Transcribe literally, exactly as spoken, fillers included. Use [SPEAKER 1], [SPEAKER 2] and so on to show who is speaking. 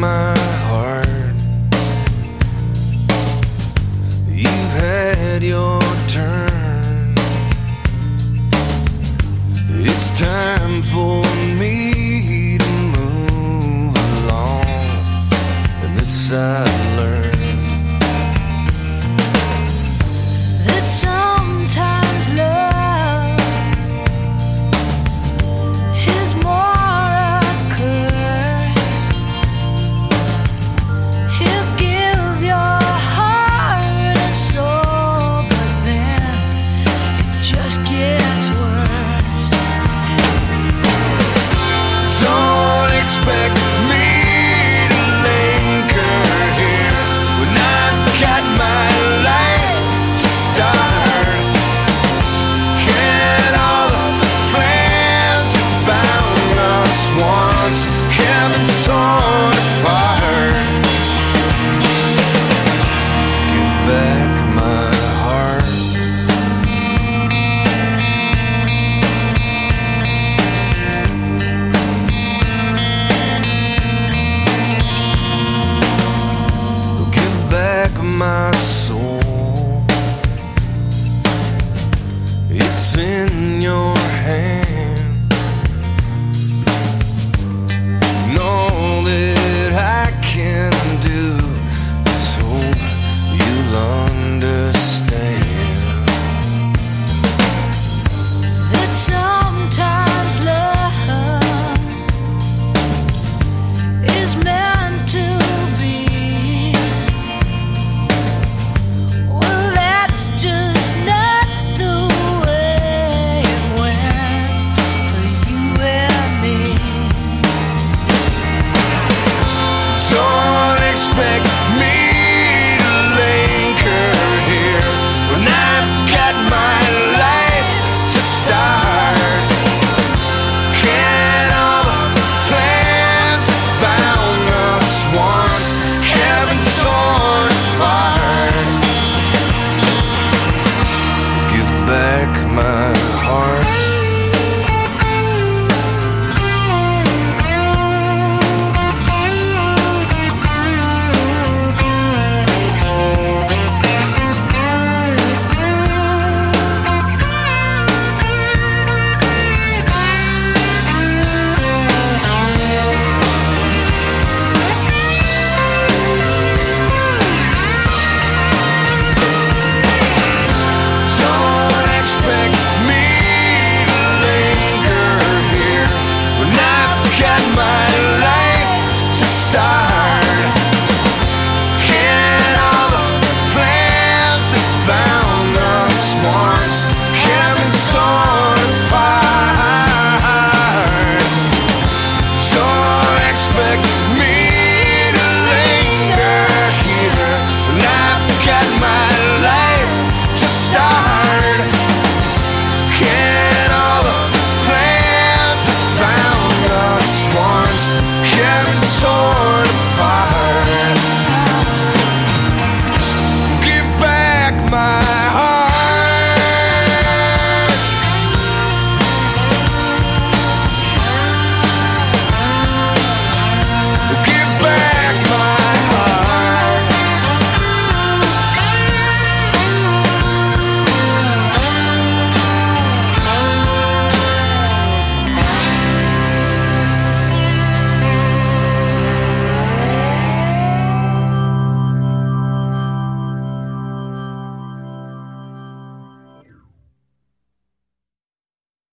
[SPEAKER 1] my heart. You've had your turn. It's time for me to move along, and this I learned, that sometimes love is more a curse. He'll give your heart and soul, but then it just gets worse. Don't expect me to linger here when I've got my life to start. Can all of the plans that bound us once have been torn apart? Give back my heart. Give back my soul. It's in your hand. And all that I can do is hope you'll understand that sometimes love is meant to be. Well, that's just not the way it went for you and me. Don't expect me to linger here when I've got my life to start. Can all of the plans that bound us once have been torn apart? Give back my heart. Don't expect me to linger here when I've got